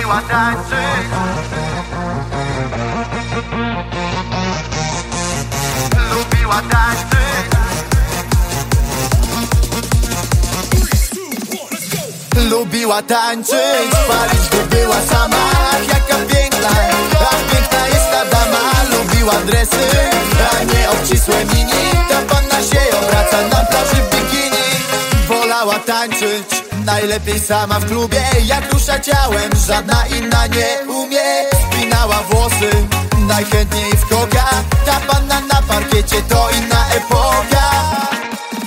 lubiła tańczyć. Lubiła tańczyć. Lubiła tańczyć, palić, gdy była sama. Ach, jaka piękna, a piękna jest ta dama. Lubiła dresy, a nie obcisłe mini. Ta panna się obraca na plaży w bikini. Wolała tańczyć, najlepiej sama w klubie. Jak rusza ciałem, żadna inna nie umie. Spinała włosy, najchętniej w koga. Ta panna na parkiecie to inna epoka.